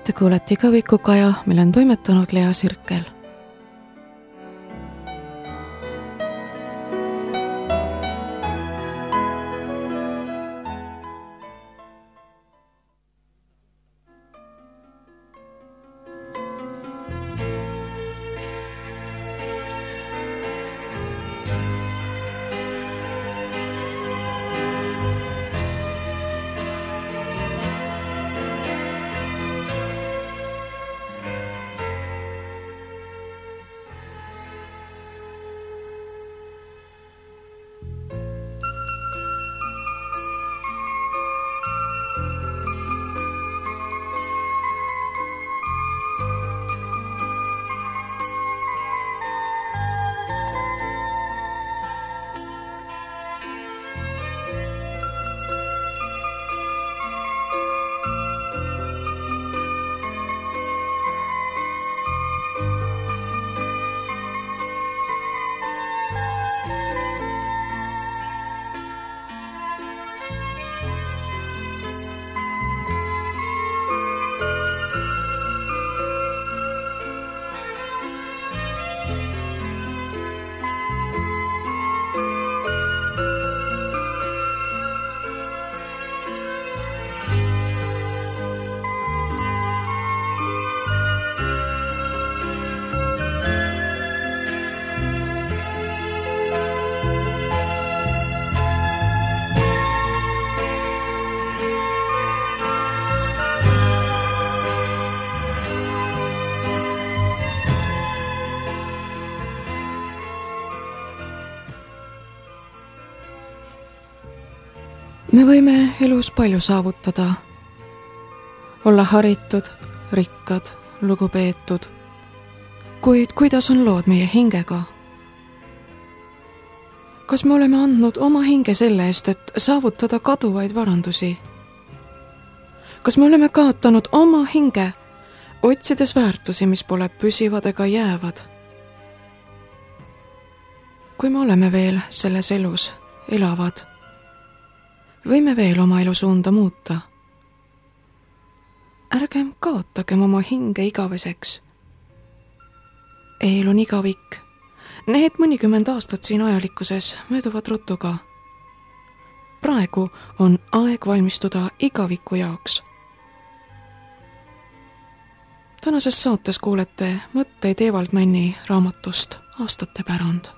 Te kuulete Igavikukaja, mille on toimetanud Lea Sirkel. Me võime elus palju saavutada, olla haritud, rikkad, lugupeetud, kuid kuidas on lood meie hingega? Kas me oleme andnud oma hinge selle eest, et saavutada kaduvaid varandusi? Kas me oleme kaotanud oma hinge, otsides väärtusi, mis pole püsivad ega jäävad? Kui me oleme veel selles elus elavad, võime veel oma elu suunda muuta. Ärgem kaotagem oma hinge igaveseks. Eel on igavik. Need mõnikümmend aastat siin ajalikkuses mööduvad rutuga. Praegu on aeg valmistuda igaviku jaoks. Tänases saates kuulete mõtteid Evald Männi raamatust Aastate pärand.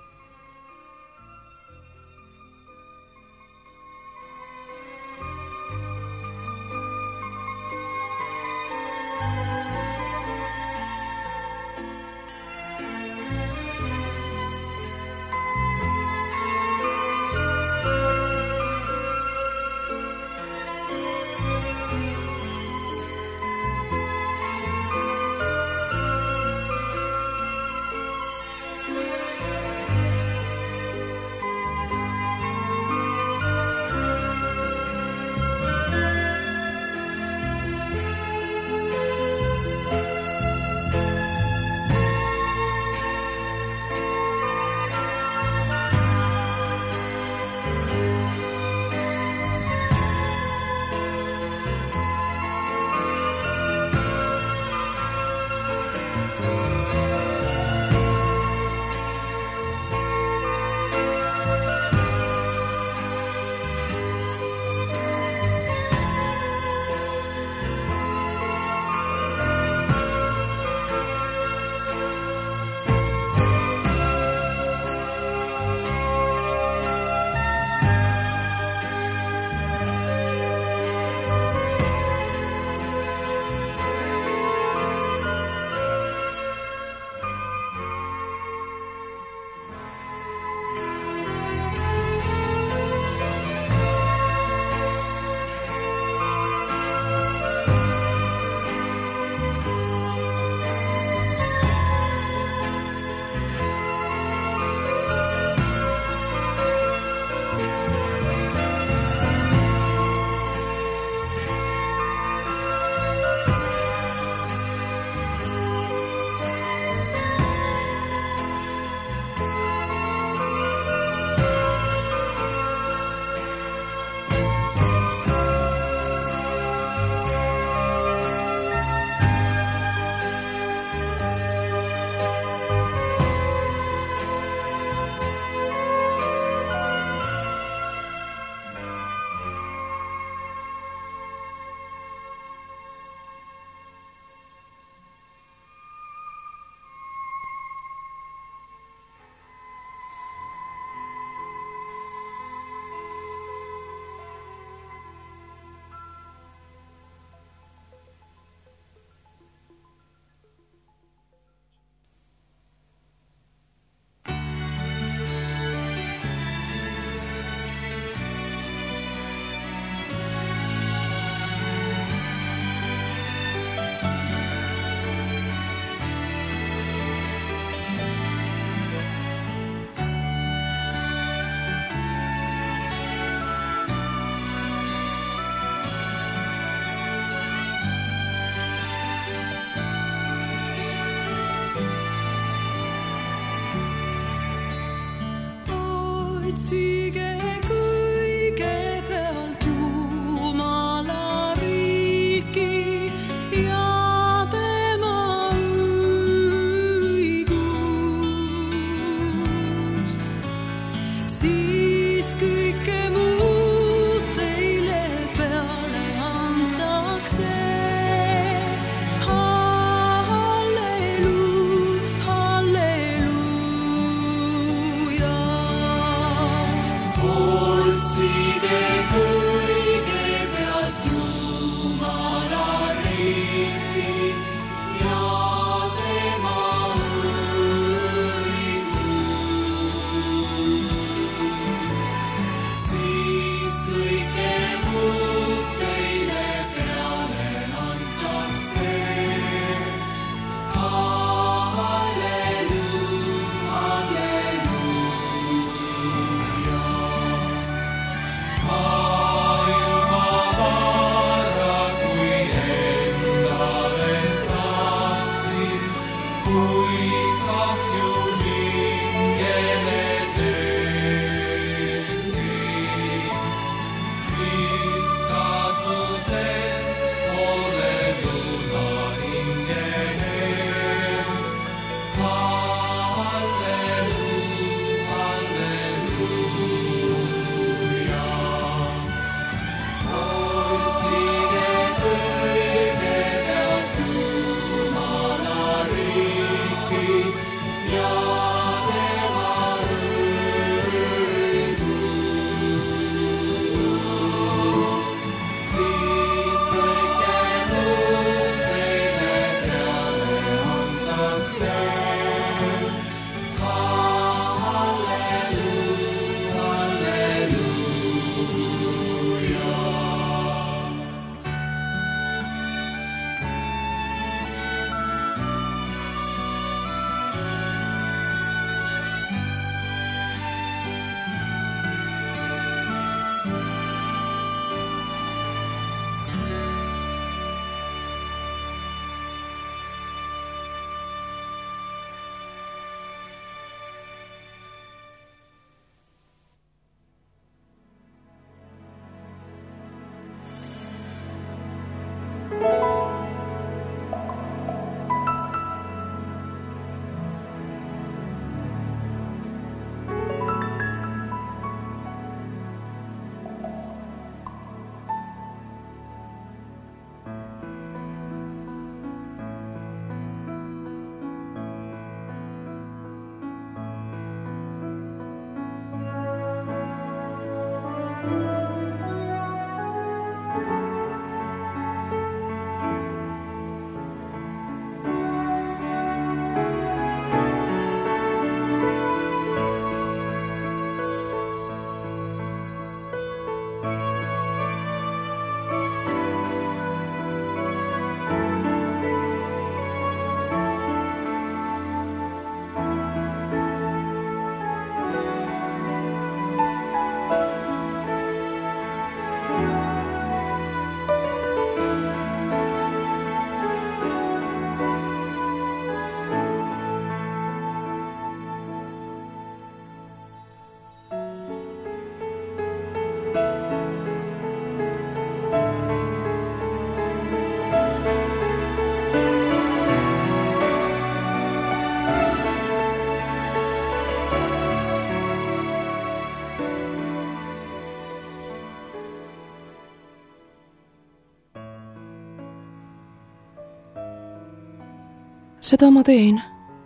Seda ma teen.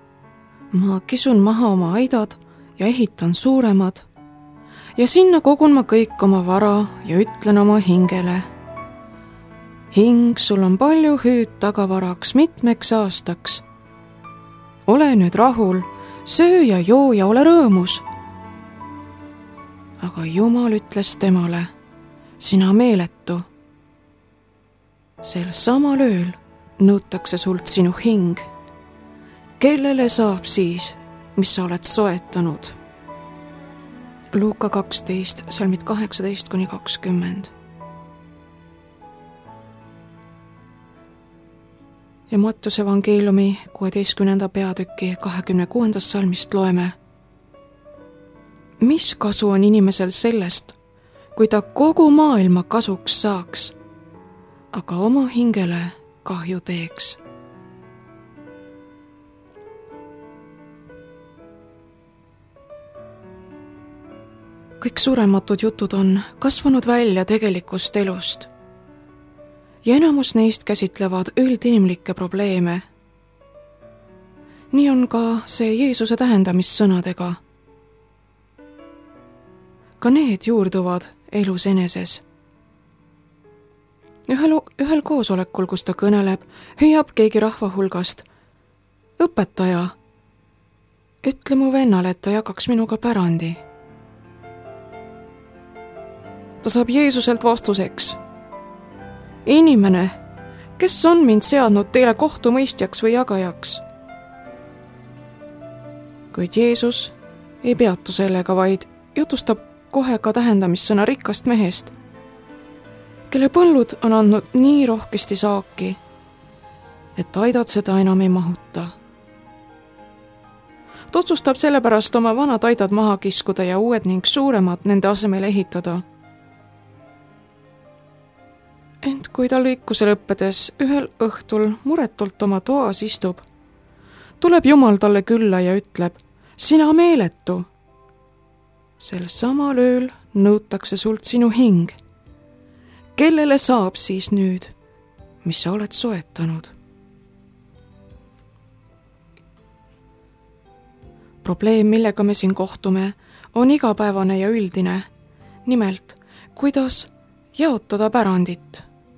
Ma kisun maha oma aidad ja ehitan suuremad ja sinna kogun ma kõik oma vara ja ütlen oma hingele. Hing, sul on palju hüüd tagavaraks mitmeks aastaks. Ole nüüd rahul, söö ja joo ja ole rõõmus. Aga Jumal ütles temale, sina meeletu. Sel samal ööl nõutakse sult sinu hing. Kellele saab siis, mis sa oled soetanud? Luuka 12, salmid 18-20. Ja Mattuse evangeeliumi 16. peatüki 26. salmist loeme. Mis kasu on inimesel sellest, kui ta kogu maailma kasuks saaks, aga oma hingele kahju teeks? Kõik surematud jutud on kasvanud välja tegelikust elust ja enamus neist käsitlevad üldinimlikke probleeme. Nii on ka see Jeesuse tähendamissõnadega. Ka need juurduvad elus eneses. Ühel koosolekul, kus ta kõneleb, hüüab keegi rahva hulgast. Õpetaja, ütle mu vennale, et ta jagaks minuga pärandi. Ta saab Jeesuselt vastuseks. Inimene, kes on mind seadnud teile kohtumõistjaks või jagajaks? Kuid Jeesus ei peatu sellega, vaid jutustab kohe ka tähendamissõna rikkast mehest, kelle põllud on andnud nii rohkesti saaki, et aidad seda enam ei mahuta. Ta otsustab sellepärast oma vanad aidad maha kiskuda ja uued ning suuremad nende asemele ehitada. Ent kui ta lõikuse lõppedes ühel õhtul muretult oma toas istub, tuleb Jumal talle külla ja ütleb: sina meeletu! Sel samal ööl nõutakse sult sinu hing. Kellele saab siis nüüd, mis sa oled soetanud? Probleem, millega me siin kohtume, on igapäevane ja üldine. Nimelt, kuidas jaotada pärandit.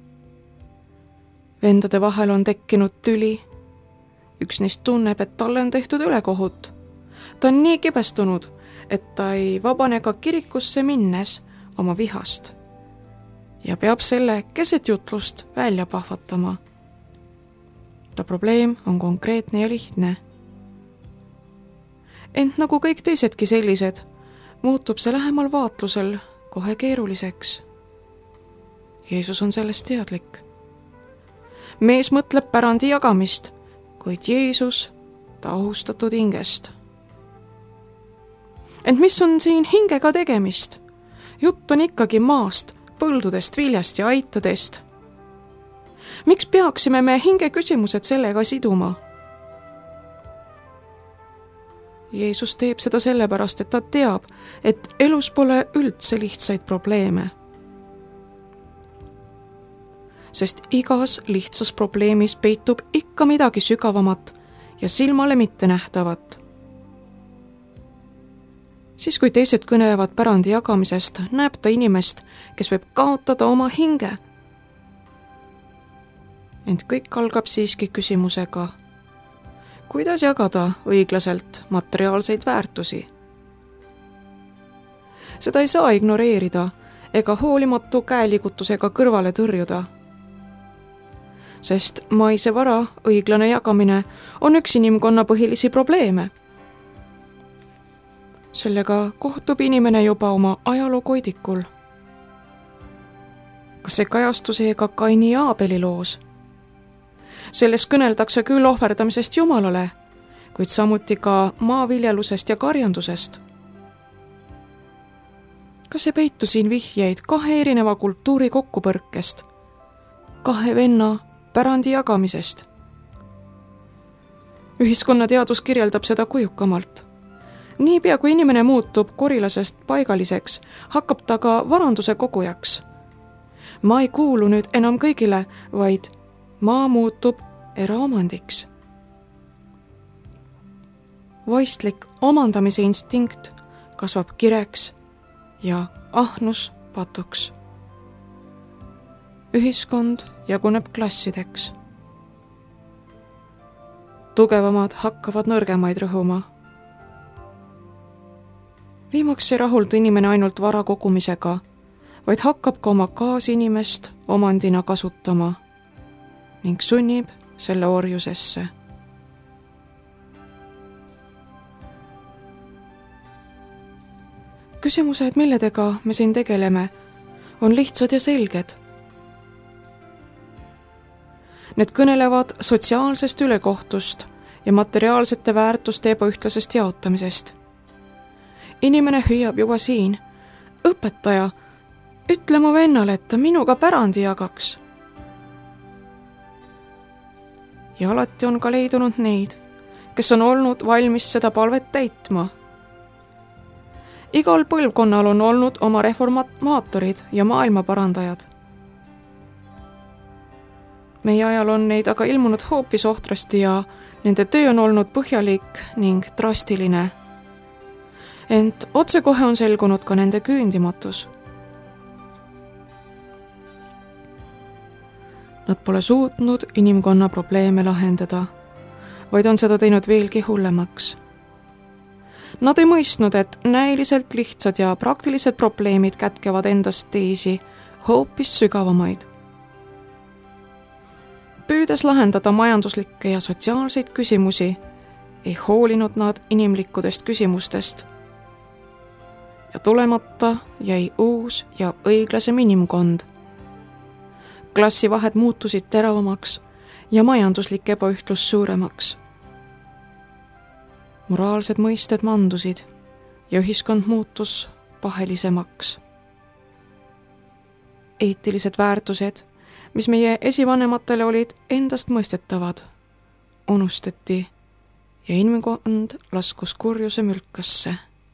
Vendade vahel on tekkinud tüli. Üks neist tunneb, et talle on tehtud ülekohut. Ta on nii kibestunud, et ta ei vabane ka kirikusse minnes oma vihast ja peab selle keset jutlust välja pahvatama. Ta probleem on konkreetne ja lihtne. Ent nagu kõik teisedki sellised, muutub see lähemal vaatlusel kohe keeruliseks. Jeesus on sellest teadlik. Mees mõtleb pärandi jagamist, kuid Jeesus ta ohustatud hingest. Ent mis on siin hingega tegemist? Jutt on ikkagi maast, põldudest, viljast ja aitadest. Miks peaksime me hinge küsimused sellega siduma? Jeesus teeb seda sellepärast, et ta teab, et elus pole üldse lihtsaid probleeme. Sest igas lihtsas probleemis peitub ikka midagi sügavamat ja silmale mitte nähtavat. Siis kui teised kõnelevad pärandi jagamisest, näeb ta inimest, kes võib kaotada oma hinge. Ent kõik algab siiski küsimusega: kuidas jagada õiglaselt materiaalseid väärtusi? Seda ei saa ignoreerida ega hoolimatu käeliigutusega kõrvale tõrjuda. Sest maise vara õiglane jagamine on üks inimkonna põhilisi probleeme. Sellega kohtub inimene juba oma ajaloo koidikul. Kas see kajastus ega Kaini ja Aabeli loos? Selles kõneldakse küll ohverdamisest Jumalale, kuid samuti ka maaviljelusest ja karjandusest. Kas ei peitu siin vihjeid kahe erineva kultuuri kokkupõrkest, kahe venna pärandi jagamisest? Ühiskonnateadus kirjeldab seda kujukamalt. Niipea kui inimene muutub korilasest paigaliseks, hakkab ta ka varanduse kogujaks. Ma ei kuulu nüüd enam kõigile, vaid maa muutub eraomandiks. Vaistlik omandamise instinkt kasvab kireks ja ahnus patuks. Ühiskond jaguneb klassideks. Tugevamad hakkavad nõrgemaid rõhuma. Viimaks ei rahuldu inimene ainult vara kogumisega, vaid hakkab ka oma kaasinimest omandina kasutama ning sunnib selle orjusesse. Küsimused, milledega me siin tegeleme, on lihtsad ja selged. Need kõnelevad sotsiaalsest ülekohtust ja materiaalsete väärtuste ebaühtlasest jaotamisest. Inimene hüüab juba siin: õpetaja, ütle mu vennale, et ta minuga pärandi jagaks. Ja alati on ka leidunud neid, kes on olnud valmis seda palvet täitma. Igal põlvkonnal on olnud oma reformaatorid ja maailmaparandajad. Meie ajal on neid aga ilmunud hoopis ohtrasti ja nende töö on olnud põhjalik ning drastiline. Ent otsekohe on selgunud ka nende küündimatus. Nad pole suutnud inimkonna probleeme lahendada, vaid on seda teinud veelgi hullemaks. Nad ei mõistnud, et näiliselt lihtsad ja praktilised probleemid kätkevad endast teisi, hoopis sügavamaid. Püüdes lahendada majanduslikke ja sotsiaalseid küsimusi, ei hoolinud nad inimlikudest küsimustest. Ja tulemata jäi uus ja õiglasem inimkond. Klassivahed muutusid teravamaks ja majanduslik ebaühtlus suuremaks. moraalsed mõisted mandusid ja ühiskond muutus pahelisemaks. Eetilised väärtused, mis meie esivanematele olid endastmõistetavad, unustati ja inimkond laskus kurjuse mülkasse.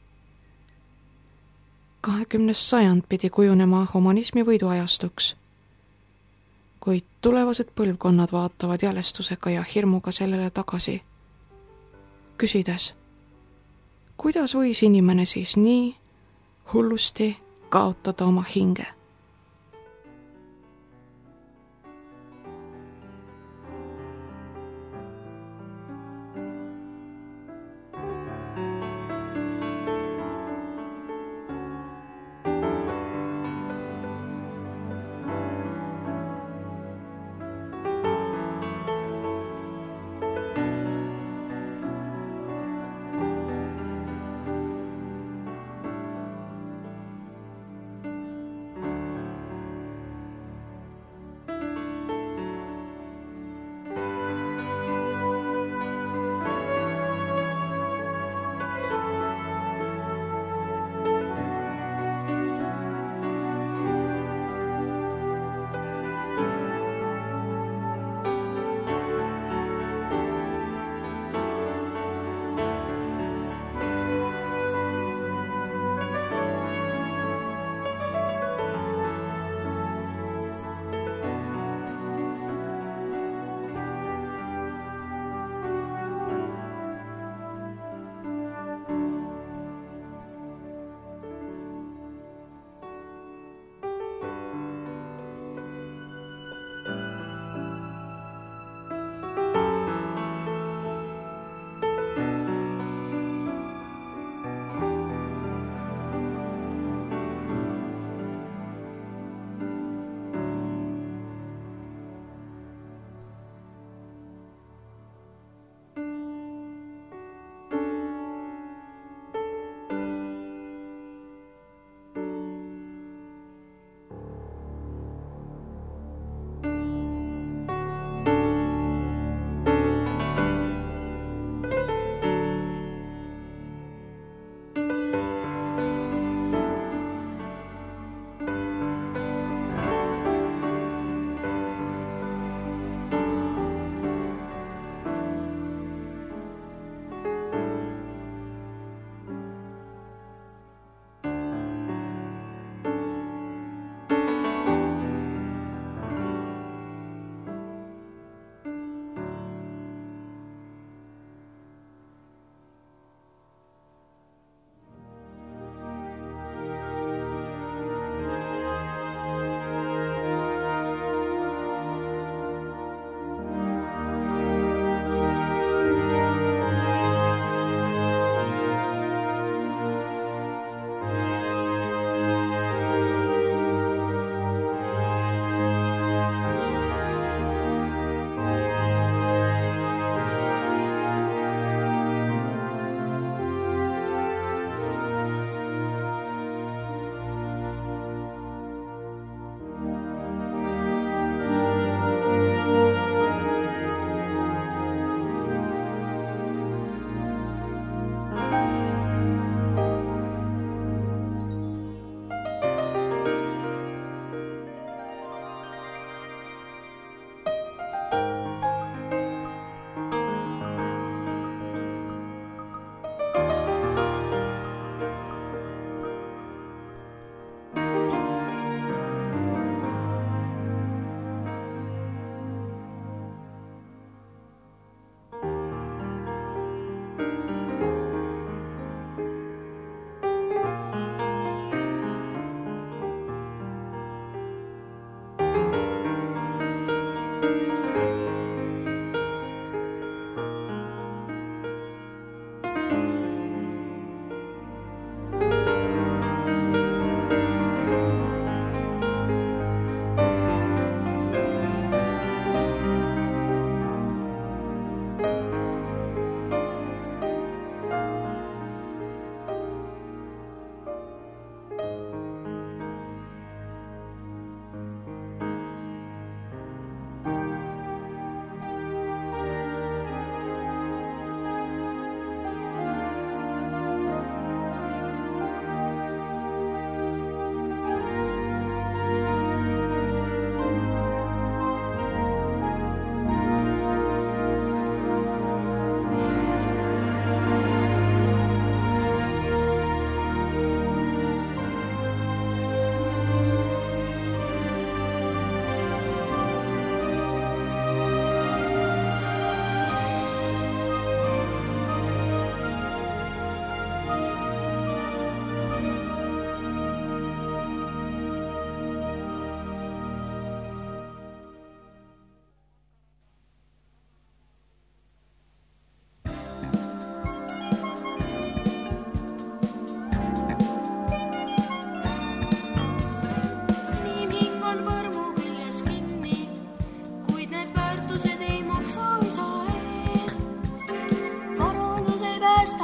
20. sajand pidi kujunema humanismi võiduajastuks, kuid tulevased põlvkonnad vaatavad jälestusega ja hirmuga sellele tagasi, küsides, kuidas võis inimene siis nii hullusti kaotada oma hinge?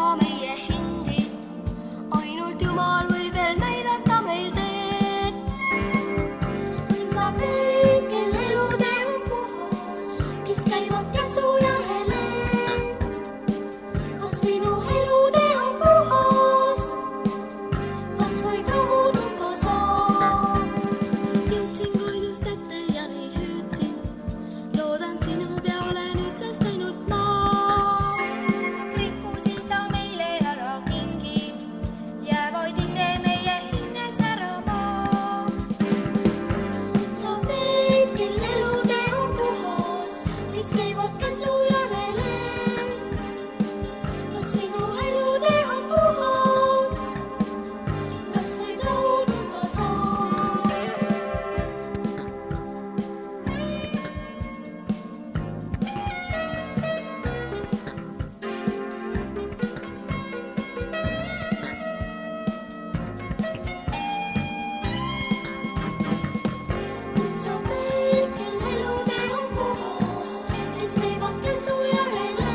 saa meie hingi, ainult Jumal võib veel näidata meil teed. Saab need, kel elutee on puhas, kes käivad käsu järele. Kas sinu elutee on puhas, kas võid rahu tunda saa? Jõudsin koidust ette ja nii hüüdsin, loodan sinu peale nüüd, sest ainult ma. Rikkusi sa meile ära kingi, jää vaid ise meie hinges ära maa. Saab need, kel elutee on puhas, kes käivad käsu järele. Kas sinu elutee on puhas, kas võid rahu tunda saa? Saab need, kel elutee on puhas, kes käivad käsu järele.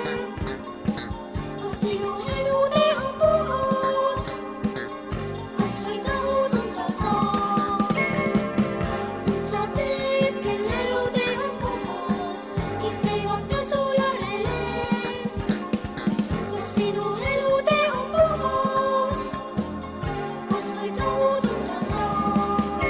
Kas sinu elutee on puhas, kas võid rahu tunda saa? Saab need, kel elutee on puhas, kes käivad käsu järele. Kas sinu elutee on puhas, kas võid rahu tunda saa?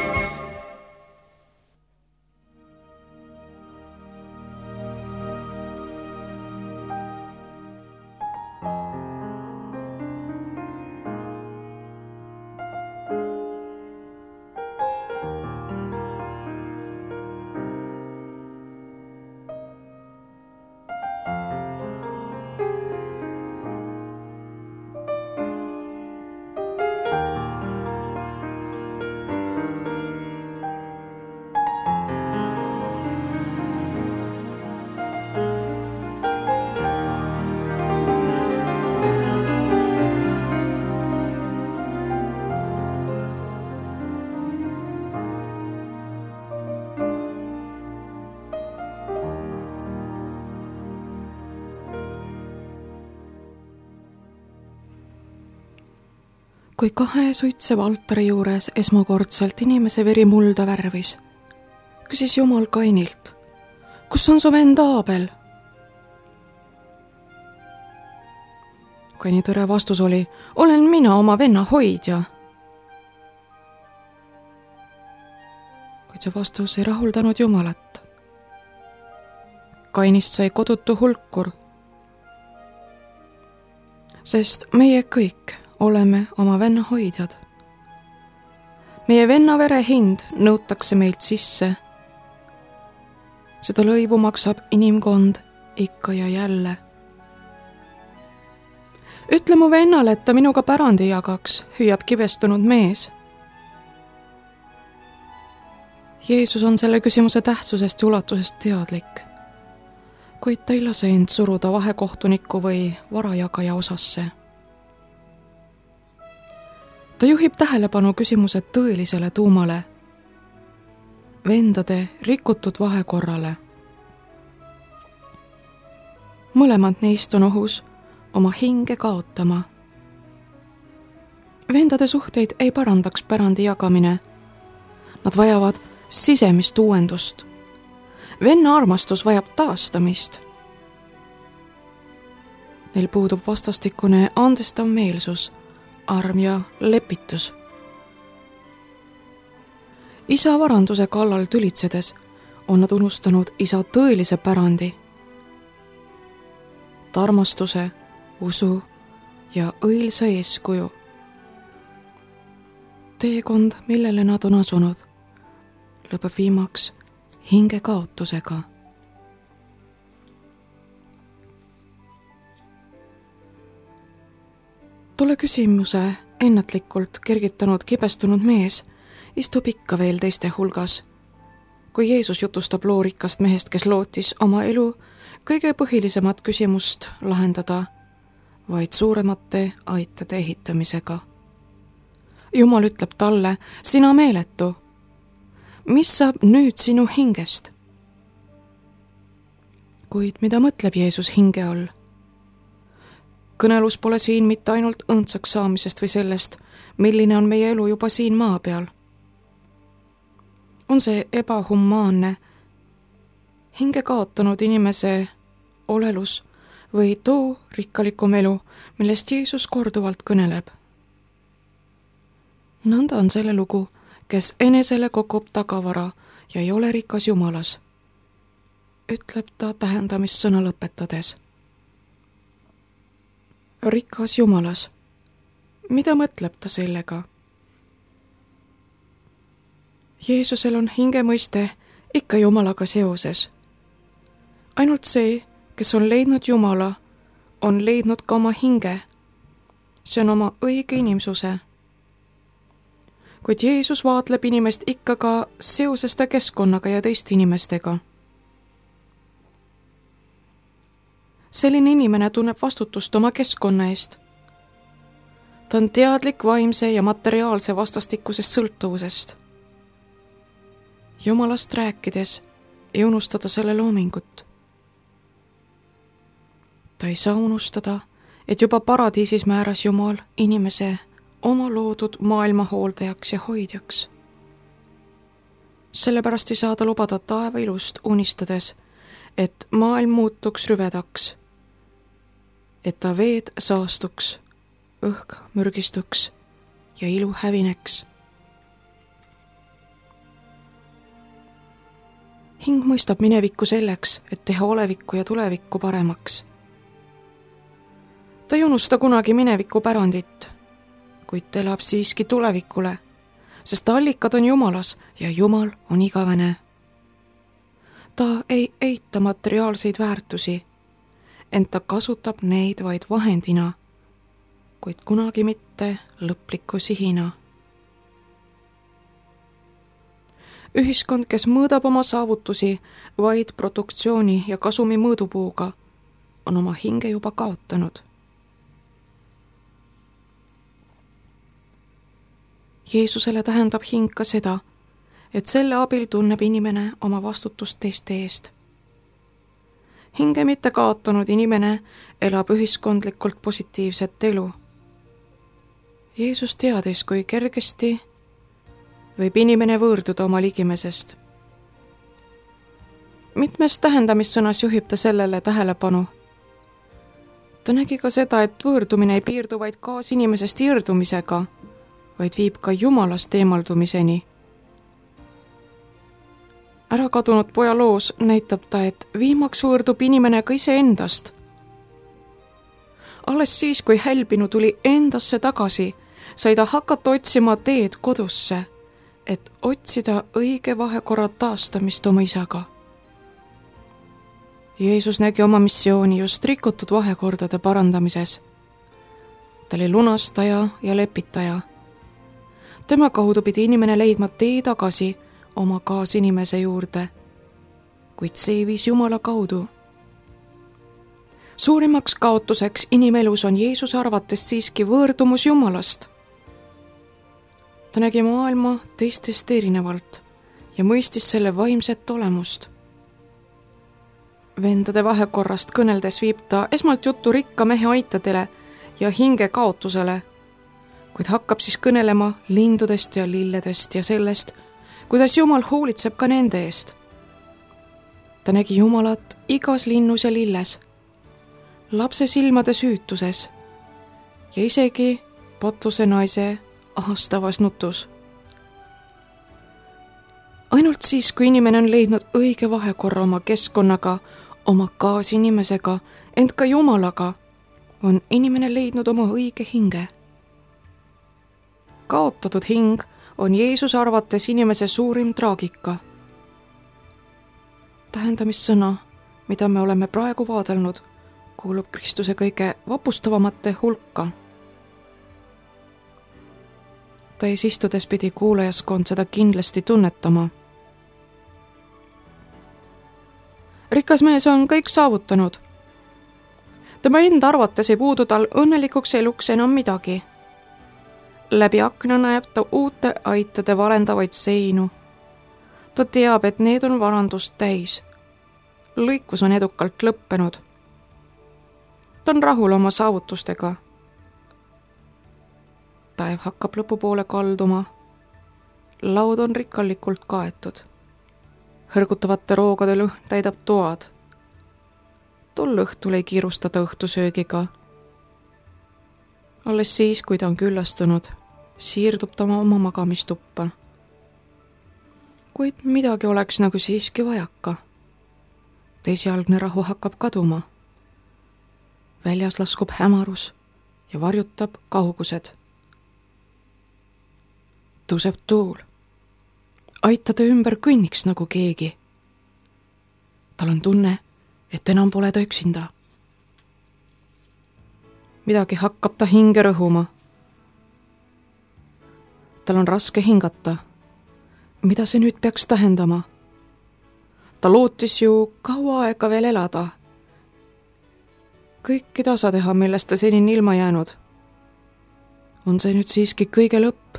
Kui kahe suitseva altari juures esmakordselt inimese veri mulda värvis, küsis Jumal Kainilt, kus on su vend Aabel? Kaini tõre vastus oli, olen mina oma venna hoidja. Kuid see vastus ei rahuldanud Jumalat. Kainist sai kodutu hulkur, sest meie kõik oleme oma venna hoidjad. Meie venna vere hind nõutakse meilt sisse. Seda lõivu maksab inimkond ikka ja jälle. Ütle mu vennale, et ta minuga pärandi jagaks, hüüab kibestunud mees. Jeesus on selle küsimuse tähtsusest ja ulatusest teadlik, kuid ta ei lase end suruda vahekohtuniku või varajagaja osasse. Ta juhib tähelepanu küsimuse tõelisele tuumale, vendade rikutud vahekorrale. Mõlemad neist on ohus oma hinge kaotama. Vendade suhteid ei parandaks pärandi jagamine. Nad vajavad sisemist uuendust. Venna armastus vajab taastamist. Neil puudub vastastikune andestav meelsus, arm ja lepitus. Isa varanduse kallal tülitsedes on nad unustanud isa tõelise pärandi. Armastuse, usu ja õilsa eeskuju. Teekond, millele nad on asunud, lõpeb viimaks hinge kaotusega. Tolle küsimuse ennatlikult kergitanud kibestunud mees istub ikka veel teiste hulgas, kui Jeesus jutustab loorikast mehest, kes lootis oma elu kõige põhilisemat küsimust lahendada vaid suuremate aitade ehitamisega. Jumal ütleb talle, sina meeletu, mis saab nüüd sinu hingest? Kuid mida mõtleb Jeesus hinge all? kõnelus pole siin mitte ainult õndsaks saamisest või sellest, milline on meie elu juba siin maa peal. On see ebahumaanne, hinge kaotanud inimese olelus või too rikkalikum elu, millest Jeesus korduvalt kõneleb. Nõnda on selle lugu, kes enesele kogub tagavara ja ei ole rikas Jumalas, ütleb ta tähendamissõna lõpetades. Rikas Jumalas. Mida mõtleb ta sellega? Jeesusel on hinge mõiste ikka Jumalaga seoses. Ainult see, kes on leidnud Jumala, on leidnud ka oma hinge. See on oma õige inimsuse. Kuid Jeesus vaatleb inimest ikka ka seoses ta keskkonnaga ja teiste inimestega. Selline inimene tunneb vastutust oma keskkonna eest. Ta on teadlik vaimse ja materiaalse vastastikusest sõltuvusest. Jumalast rääkides ei unustada selle loomingut. Ta ei saa unustada, et juba paradiisis määras Jumal inimese oma loodud maailma hooldajaks ja hoidjaks. Sellepärast ei saa ta lubada taeva ilust unistades, et maailm muutuks rüvedaks, et ta veed saastuks, õhk mürgistuks ja ilu hävineks. Hing mõistab minevikku selleks, et teha olevikku ja tulevikku paremaks. Ta ei unusta kunagi mineviku pärandit, kuid elab siiski tulevikule, sest allikad on Jumalas ja Jumal on igavene. Ta ei eita materiaalseid väärtusi, ent ta kasutab neid vaid vahendina, kuid kunagi mitte lõpliku sihina. Ühiskond, kes mõõdab oma saavutusi vaid produktsiooni ja kasumi mõõdupuuga, on oma hinge juba kaotanud. Jeesusele tähendab hing ka seda, et selle abil tunneb inimene oma vastutust teiste eest. Hinge mitte kaotanud inimene elab ühiskondlikult positiivset elu. Jeesus teadis, kui kergesti võib inimene võõrduda oma ligimesest. Mitmes tähendamissõnas juhib ta sellele tähelepanu. Ta nägi ka seda, et võõrdumine ei piirdu vaid kaasinimesest irdumisega, vaid viib ka Jumalast eemaldumiseni. Ära kadunud poja loos näitab ta, et viimaks võõrdub inimene ka iseendast. Alles siis, kui hälbinu tuli endasse tagasi, sai ta hakata otsima teed kodusse, et otsida õige vahekorra taastamist oma isaga. Jeesus nägi oma missiooni just rikutud vahekordade parandamises. Ta oli lunastaja ja lepitaja. Tema kaudu pidi inimene leidma tee tagasi oma kaasinimese juurde, kuid see viis Jumala kaudu. Suurimaks kaotuseks inimelus on Jeesuse arvates siiski võõrdumus Jumalast. Ta nägi maailma teistest erinevalt ja mõistis selle vaimset olemust. Vendade vahekorrast kõneldes viib ta esmalt juttu rikka mehe aitadele ja hinge kaotusele, kuid hakkab siis kõnelema lindudest ja lilledest ja sellest, kuidas Jumal hoolitseb ka nende eest. Ta nägi Jumalat igas linnus ja lilles, lapse silmade süütuses ja isegi patuse naise ahastavas nutus. Ainult siis, kui inimene on leidnud õige vahekorra oma keskkonnaga, oma kaasinimesega, ent ka Jumalaga, on inimene leidnud oma õige hinge. Kaotatud hing on Jeesuse arvates inimese suurim traagika. Tähendamissõna, mida me oleme praegu vaadelnud, kuulub Kristuse kõige vapustavamate hulka. Tais istudes pidi kuulajaskond seda kindlasti tunnetama. Rikas mees on kõik saavutanud. Tema enda arvates ei puudu tal õnnelikuks eluks enam midagi. Läbi akna näeb ta uute aitade valendavaid seinu. Ta teab, et need on varandust täis. Lõikus on edukalt lõppenud. Mart on rahul oma saavutustega. Päev hakkab lõpupoole kalduma. Laud on rikkalikult kaetud. Hõrgutavate roogade lõhn täidab toad. Tol õhtul ei kiirustata õhtusöögiga. Alles siis, kui ta on küllastunud, siirdub ta oma magamistuppa. Kuid midagi oleks nagu siiski vajaka. Esialgne rahu hakkab kaduma. Väljas laskub hämarus ja varjutab kaugused. Tõuseb tuul. Aita ta ümber kõnniks nagu keegi. Tal on tunne, et enam pole ta üksinda. Midagi hakkab ta hinge rõhuma. Tal on raske hingata. Mida see nüüd peaks tähendama? Ta lootis ju kaua aega veel elada. Kõiki tasa teha, millest ta senini ilma jäänud. On see nüüd siiski kõige lõpp?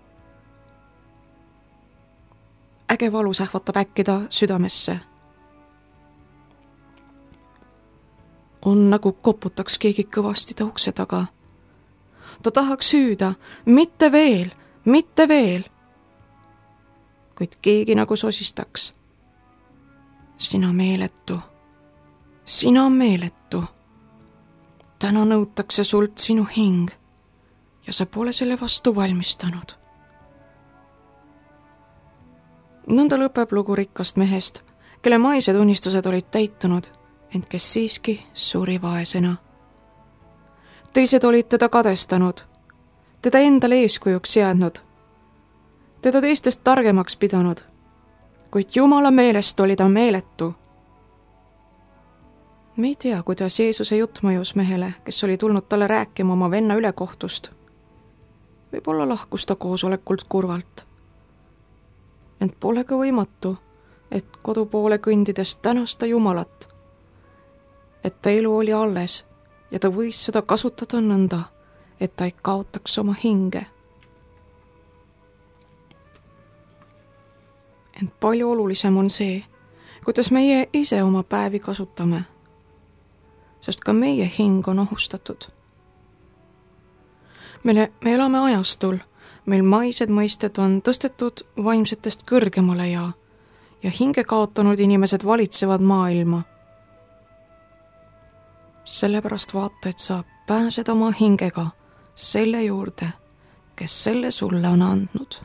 Äge valu sähvatab äkki ta südamesse. On nagu koputaks keegi kõvasti ta ukse taga. Ta tahaks hüüda, mitte veel, mitte veel. Kuid keegi nagu sosistaks. Sina meeletu, sina meeletu. Täna nõutakse sult sinu hing ja sa pole selle vastu valmistanud. Nõnda lõpeb lugu rikkast mehest, kelle maised unistused olid täitunud, ent kes siiski suri vaesena. Teised olid teda kadestanud, teda endale eeskujuks seadnud, teda teistest targemaks pidanud, kuid Jumala meelest oli ta meeletu. Me ei tea, kuidas Jeesuse jutt mõjus mehele, kes oli tulnud talle rääkima oma venna ülekohtust. Võib-olla lahkus ta koosolekult kurvalt. Ent pole ka võimatu, et kodu poole kõndides tänas ta Jumalat, et ta elu oli alles ja ta võis seda kasutada nõnda, et ta ei kaotaks oma hinge. Ent palju olulisem on see, kuidas meie ise oma päevi kasutame, sest ka meie hing on ohustatud. Me elame ajastul, meil maised mõisted on tõstetud vaimsetest kõrgemale ja hinge kaotanud inimesed valitsevad maailma. Sellepärast vaata, et sa pääsed oma hingega selle juurde, kes selle sulle on andnud.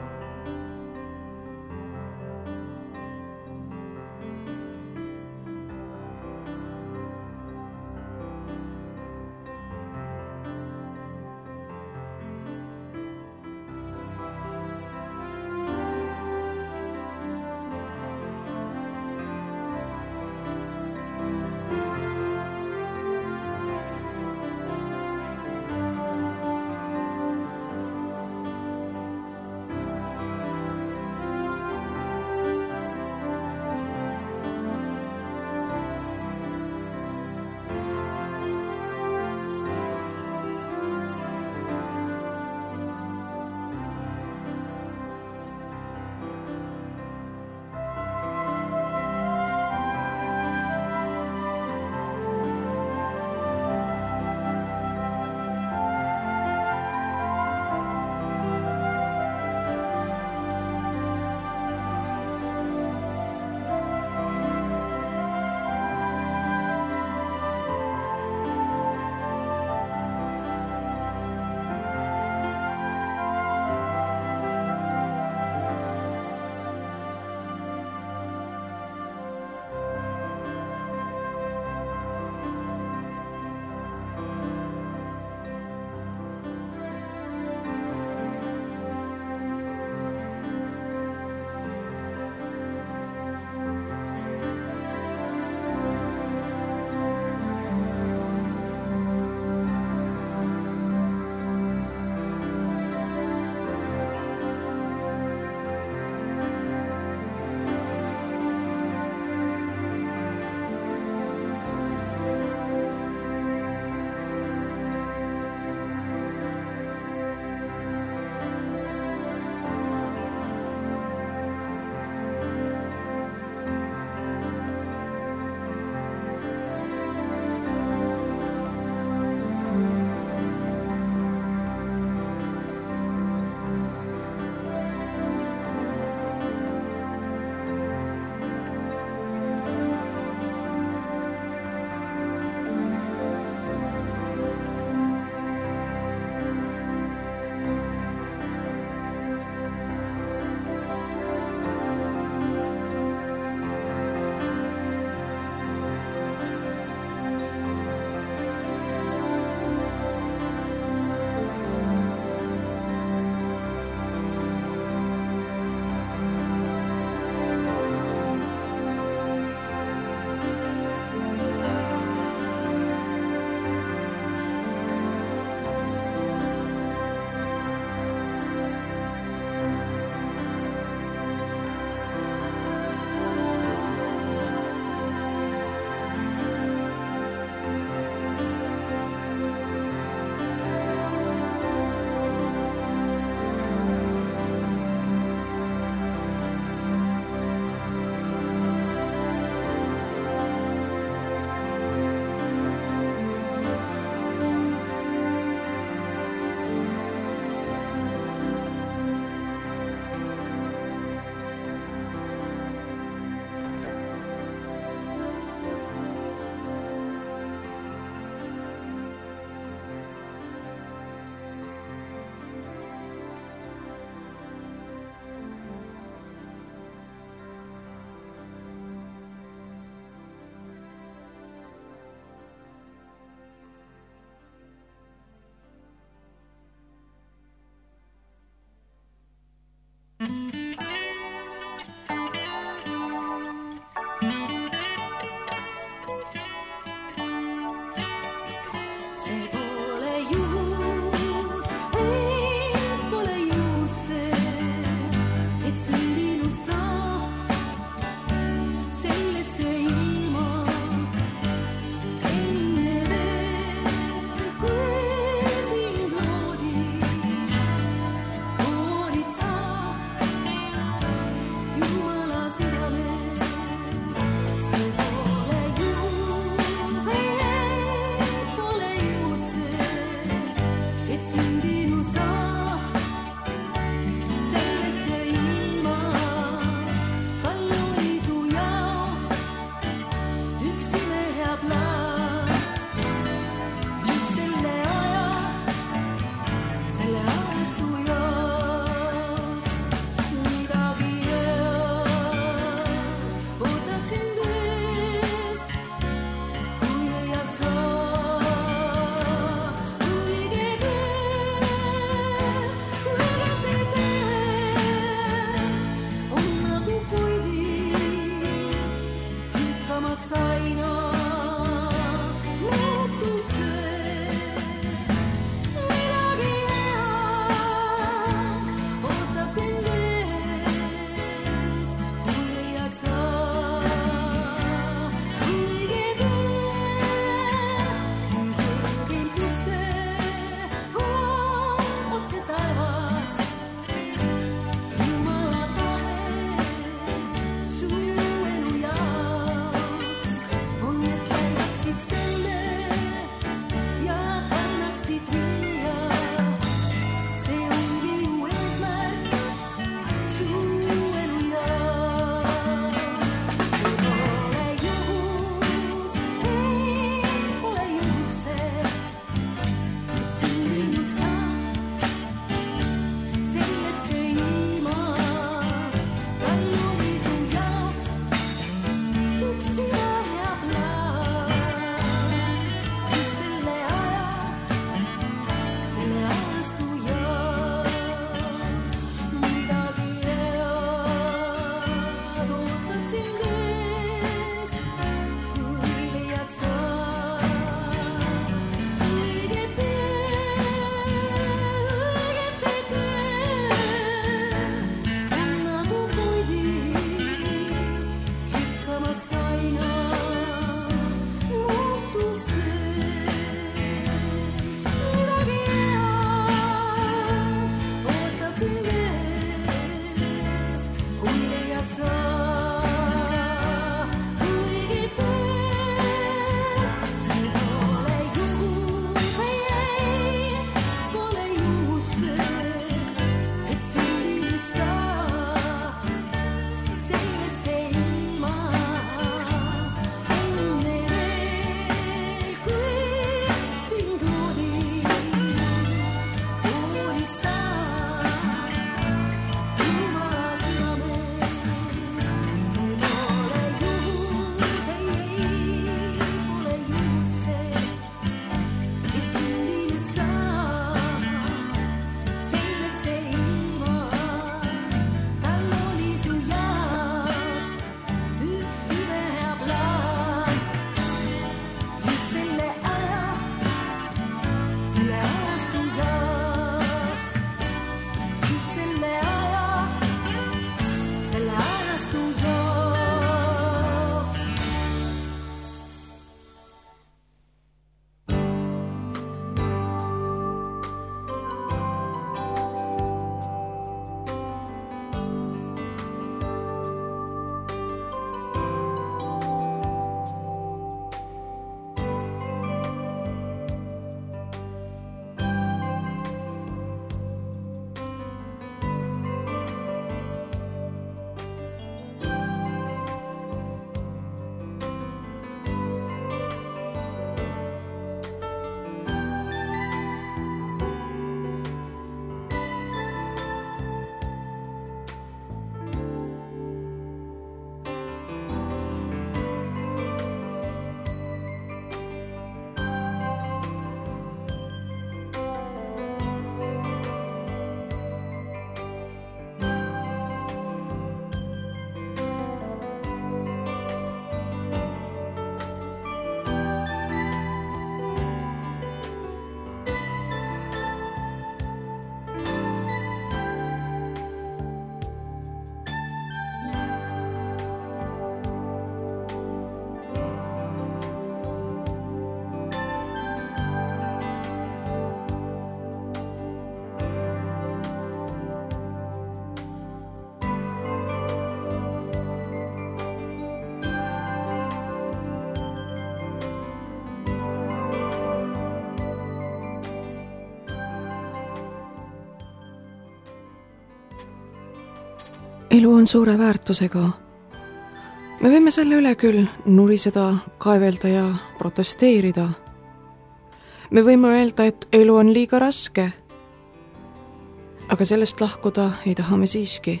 elu on suure väärtusega. Me võime selle üle küll nuriseda, kaevelda ja protesteerida. Me võime öelda, et elu on liiga raske, aga sellest lahkuda ei taha me siiski.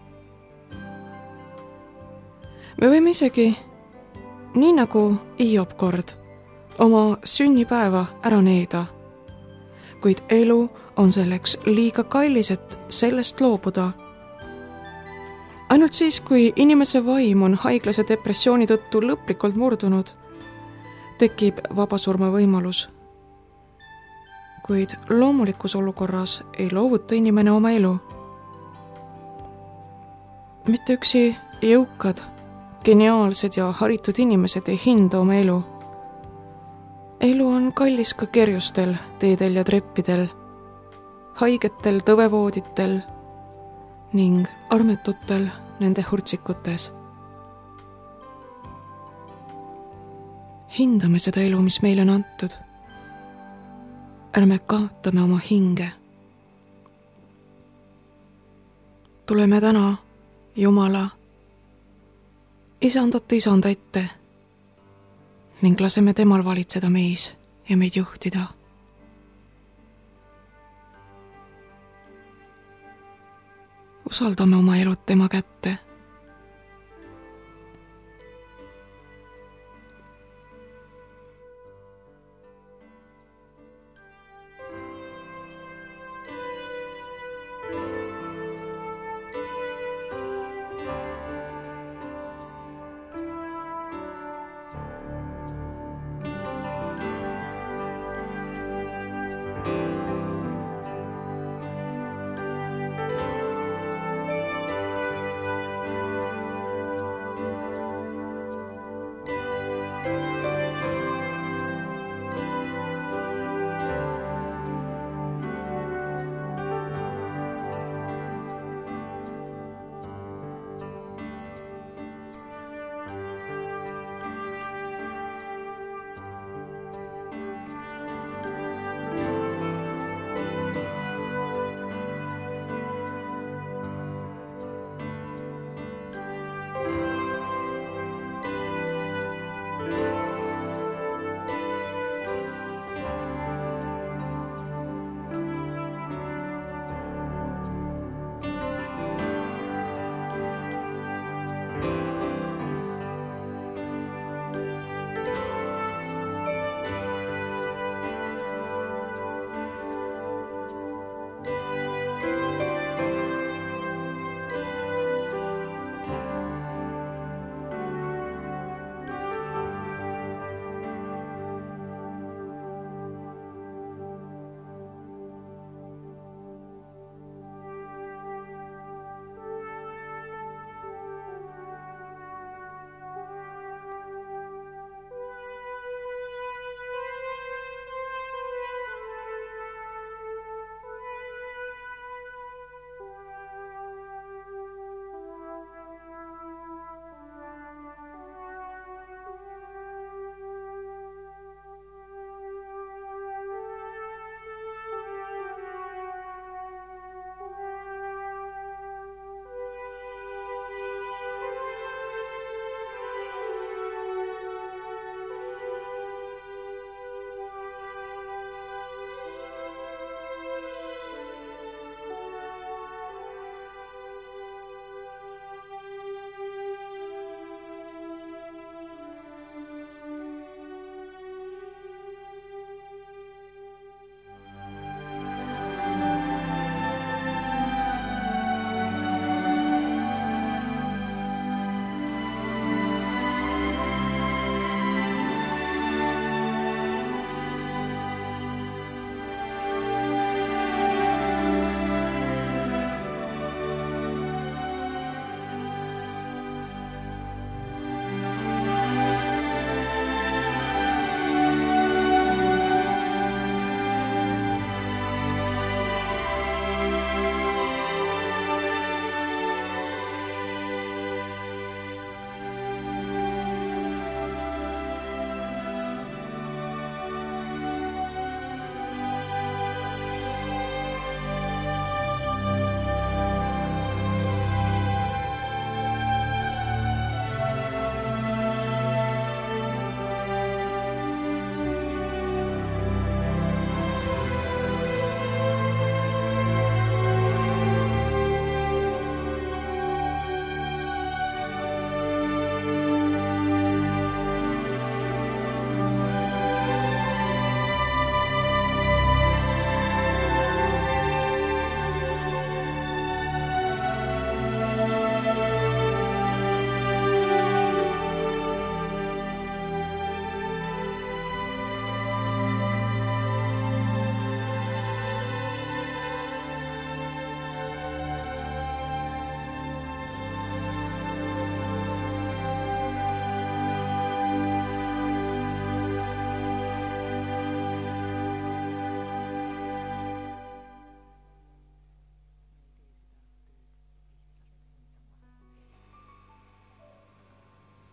Me võime isegi, nii nagu Hiob kord, oma sünnipäeva ära needa, kuid elu on selleks liiga kallis, et sellest loobuda. Ainult siis, kui inimese vaim on haiglase depressiooni tõttu lõplikult murdunud, tekib vabasurma võimalus. Kuid loomulikus olukorras ei loovuta inimene oma elu. Mitte üksi jõukad, geniaalsed ja haritud inimesed ei hinda oma elu. Elu on kallis ka kerjustel, teedel ja treppidel, haigetel tõvevooditel ning armetutel nende hurtsikutes. Hindame seda elu, mis meile on antud. Ärme kaotame oma hinge. Tuleme täna Jumala, isandat isanda ette ning laseme temal valitseda meis ja meid juhtida. Usaldame oma elud tema kätte.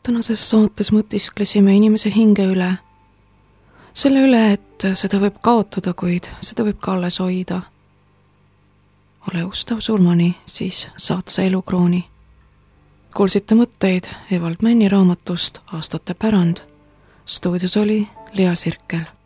tänases saates mõtisklesime inimese hinge üle. Selle üle, et seda võib kaotada, kuid seda võib ka alles hoida. Ole ustav surmani, siis saad sa elukrooni. Kuulsite mõtteid Evald Männi raamatust Aastate pärand. Stuudios oli Lea Sirkel.